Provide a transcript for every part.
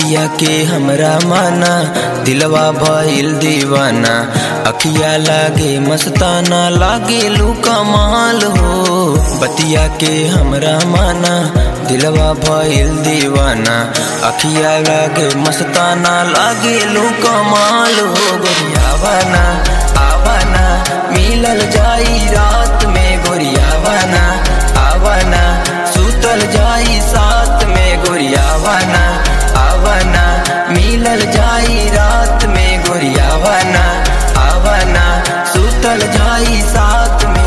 बतिया के हमरा माना दिलवा भइल दीवाना। अखिया लागे मस्ताना लागे लू कमाल हो। बतिया के हमरा माना दिलवा भइल दीवाना। अखिया लागे मस्ताना लागे लू कमाल हो। गोरिया आवाना आवाना मिलल जाई रात में। गोरिया आवाना आवाना सुतल जाई साथ में। गोरिया आवाना आवाना मिलल जाई रात में। गोरिया आवाना आवाना सुतल जाई साथ में।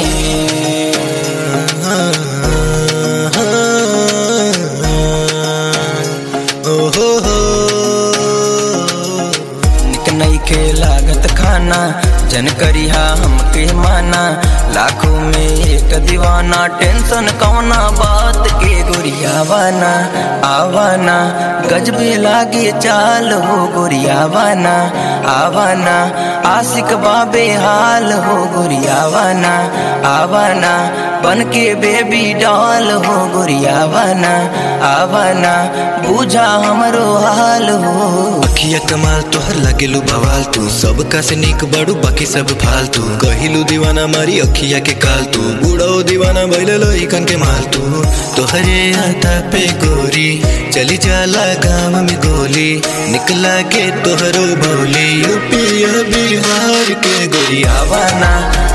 निक नइखे लागत खाना जन करिहा हमके माना। लाखों में एक दीवाना टेंशन कौना बात के। गोरिया आवाना आवाना गजबे लागे चाल हो। गोरिया आवाना आवाना आशिक बाबे हाल हो। गोरिया आवाना आवाना बन के बेबी डॉल हो। गोरिया आवाना आवाना बुझा हमरो हाल हो। अखिया कमाल तोहर लागेलू बवाल तू। सबका से निक बड़ू बाकी सब फालतू। कहिलू दीवाना मारी अखिया के काल तू। बूढ़ो दीवाना भइल लइकन के माल तू। तोहरे आता पे गोरी चली जाला गाँव में गोली। निकला के तोहरो भोली यूपी बिहार के। गोरिया आवाना